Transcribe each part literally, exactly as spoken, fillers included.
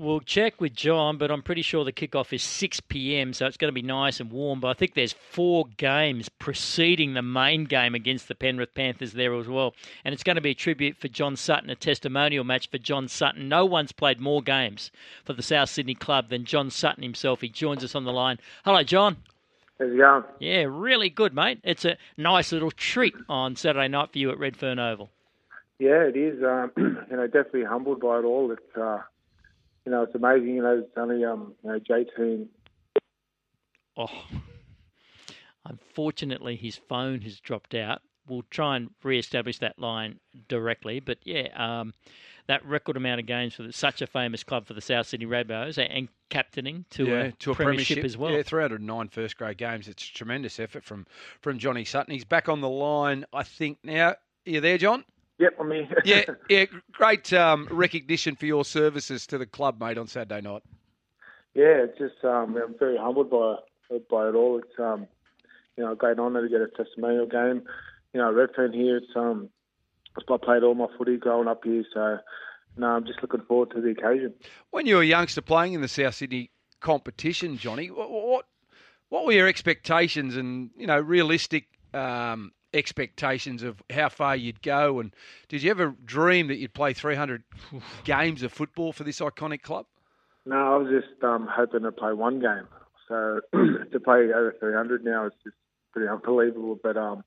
We'll check with John, but I'm pretty sure the kickoff is six p.m, so it's going to be nice and warm. But I think there's four games preceding the main game against the Penrith Panthers there as well. And it's going to be a tribute for John Sutton, a testimonial match for John Sutton. No one's played more games for the South Sydney club than John Sutton himself. He joins us on the line. Hello, John. How's it going? Yeah, really good, mate. It's a nice little treat on Saturday night for you at Redfern Oval. Yeah, it is. Um, you know, definitely humbled by it all. It's, uh, you know, it's amazing. You know, it's only, um, you know, J T. Oh, unfortunately, his phone has dropped out. We'll try and re-establish that line directly. But yeah, um, that record amount of games for the, such a famous club for the South Sydney Rabbitohs and captaining to, yeah, a, to a premiership, premiership as well. Yeah, three hundred nine first grade games. It's a tremendous effort from, from Johnny Sutton. He's back on the line, I think, now. Are you there, John? Yep, I'm here. yeah, yeah, great um, recognition for your services to the club, mate, on Saturday night. Yeah, it's just um, I'm very humbled by by it all. It's um, you know, a great honour to get a testimonial game. You know, Redfern here. It's um, I played all my footy growing up here, so no, I'm just looking forward to the occasion. When you were a youngster playing in the South Sydney competition, Johnny, what what, what were your expectations and you know realistic um, expectations of how far you'd go? And did you ever dream that you'd play three hundred games of football for this iconic club? No, I was just um, hoping to play one game. So to play over three hundred now is just pretty unbelievable. But um,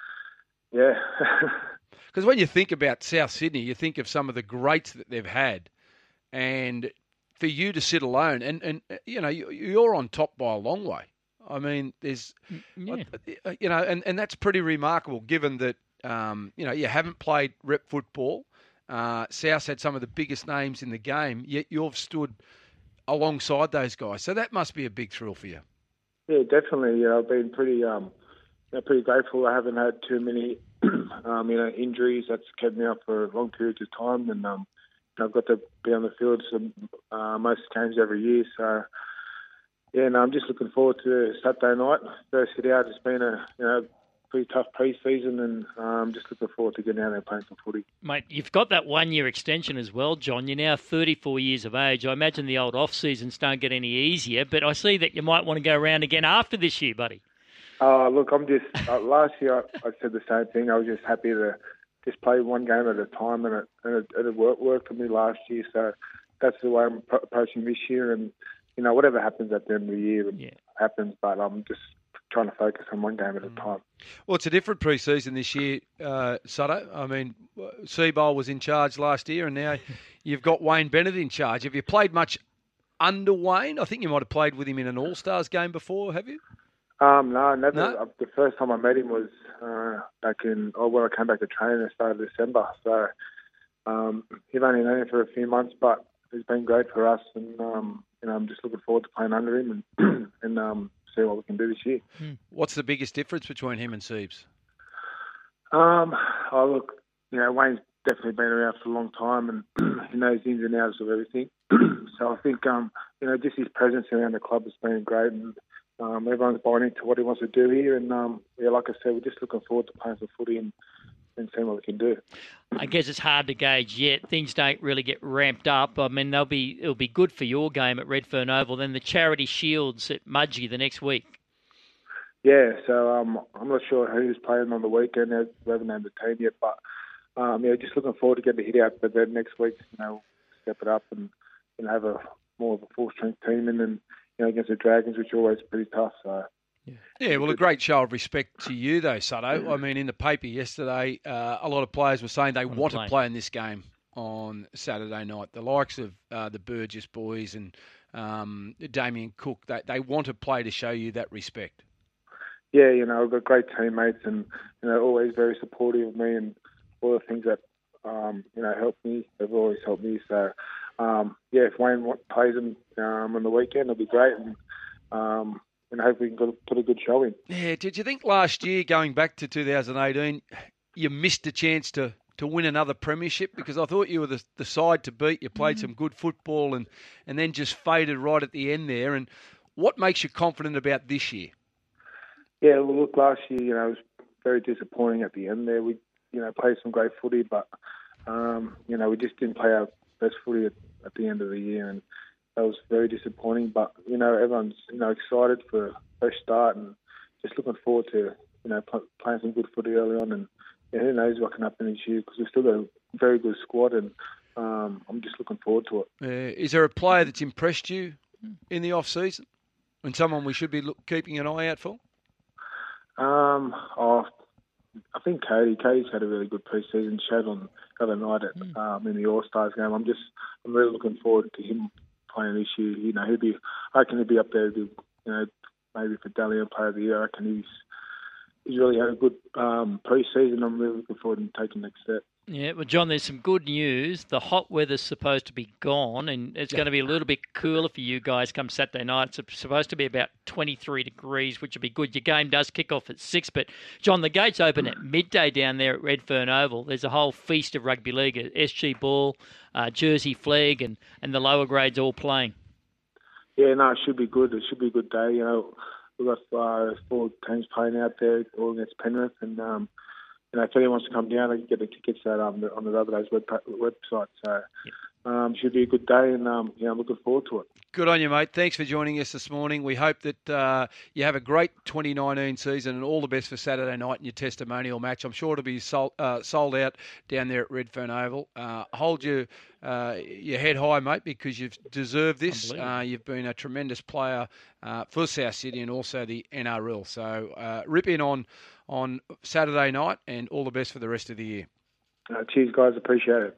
yeah. Because when you think about South Sydney, you think of some of the greats that they've had, and for you to sit alone, and, and you know, you're on top by a long way. I mean, there's, yeah. you know, and, and that's pretty remarkable given that, um, you know, you haven't played rep football. Uh, South's had some of the biggest names in the game, yet you've stood alongside those guys. So that must be a big thrill for you. Yeah, definitely. You know, I've been pretty, um, you know, pretty grateful. I haven't had too many, um, you know, injuries. That's kept me up for long periods of time, and um, I've got to be on the field some uh, most games every year. So. Yeah, no, I'm just looking forward to Saturday night. First hit out. It's been a you know pretty tough pre-season, and I'm um, just looking forward to getting out there and playing some footy. Mate, you've got that one-year extension as well, John. You're now thirty-four years of age. I imagine the old off-seasons don't get any easier, but I see that you might want to go around again after this year, buddy. Uh, look, I'm just uh, last year I, I said the same thing. I was just happy to just play one game at a time, and it, and it, and it worked, worked for me last year. So that's the way I'm approaching this year, and. You know, whatever happens at the end of the year yeah. happens, but I'm just trying to focus on one game at a time. Well, it's a different pre-season this year, uh, Sutto. I mean, Seabold was in charge last year, and now you've got Wayne Bennett in charge. Have you played much under Wayne? I think you might have played with him in an All-Stars game before, have you? Um, no, never. No? The first time I met him was uh, back in, oh, when I came back to training at the start of December. So um, he'd only known him for a few months, but he's been great for us, and um, you know, I'm just looking forward to playing under him and and um, see what we can do this year. What's the biggest difference between him and Siebes? Um, oh look, you know, Wayne's definitely been around for a long time, and he knows the ins and outs of everything. So I think um, you know, just his presence around the club has been great, and um, everyone's buying into what he wants to do here. And um, yeah, like I said, we're just looking forward to playing some footy and. and seeing what we can do. I guess it's hard to gauge yet. Things don't really get ramped up. I mean, they'll be it'll be good for your game at Redfern Oval. Then the Charity Shields at Mudgee the next week. Yeah, so um, I'm not sure who's playing on the weekend. We haven't named the team yet, but um, yeah, just looking forward to getting the hit out. But then next week, you know, step it up and you know, have a more of a full strength team, and then you know against the Dragons, which are always pretty tough. So. Yeah. yeah, well, a great show of respect to you, though, Sutto. I mean, in the paper yesterday, uh, a lot of players were saying they want to play in this game on Saturday night. The likes of uh, the Burgess boys and um, Damien Cook, they, they want to play to show you that respect. Yeah, you know, I've got great teammates and, you know, always very supportive of me and all the things that, um, you know, help me. They've always helped me. So, um, yeah, if Wayne plays them um, on the weekend, it'll be great. And, um, and hopefully we can put a good show in. Yeah, did you think last year, going back to two thousand eighteen, you missed a chance to, to win another premiership? Because I thought you were the, the side to beat. You played mm. some good football and, and then just faded right at the end there. And what makes you confident about this year? Yeah, well, look, last year, you know, it was very disappointing at the end there. We, you know, played some great footy, but, um, you know, we just didn't play our best footy at, at the end of the year. And, that was very disappointing. But you know, everyone's you know excited for a fresh start and just looking forward to you know p- playing some good footy early on. And yeah, who knows what can happen this year because we've still got a very good squad, and um, I'm just looking forward to it. Uh, is there a player that's impressed you in the off season, and someone we should be look, keeping an eye out for? Um, oh, I think Cody. Cody's had a really good pre-season. Showed on the other night at, mm. um, in the All Stars game. I'm just, I'm really looking forward to him playing this year. You know, he'll be. I reckon he'll be up there. You know, maybe for Dally Player of the Year. I reckon he's he's really had a good um, pre-season. I'm really looking forward to taking the next step. Yeah, well, John, there's some good news. The hot weather's supposed to be gone, and it's going to be a little bit cooler for you guys come Saturday night. It's supposed to be about twenty-three degrees, which will be good. Your game does kick off at six, but, John, the gates open at midday down there at Redfern Oval. There's a whole feast of rugby league, S G Ball, uh, Jersey Flag, and, and the lower grades all playing. Yeah, no, it should be good. It should be a good day. You know, we've got uh, four teams playing out there, all against Penrith, and um, you know, if anyone wants to come down, they can get the tickets at, um, on the Rabbitohs web, website. So it um, should be a good day, and um, yeah, I'm looking forward to it. Good on you, mate. Thanks for joining us this morning. We hope that uh, you have a great twenty nineteen season and all the best for Saturday night in your testimonial match. I'm sure it'll be sold, uh, sold out down there at Redfern Oval. Uh, hold your, uh, your head high, mate, because you've deserved this. Uh, you've been a tremendous player uh, for South Sydney and also the N R L. So uh, rip in on, on Saturday night and all the best for the rest of the year. Uh, cheers, guys. Appreciate it.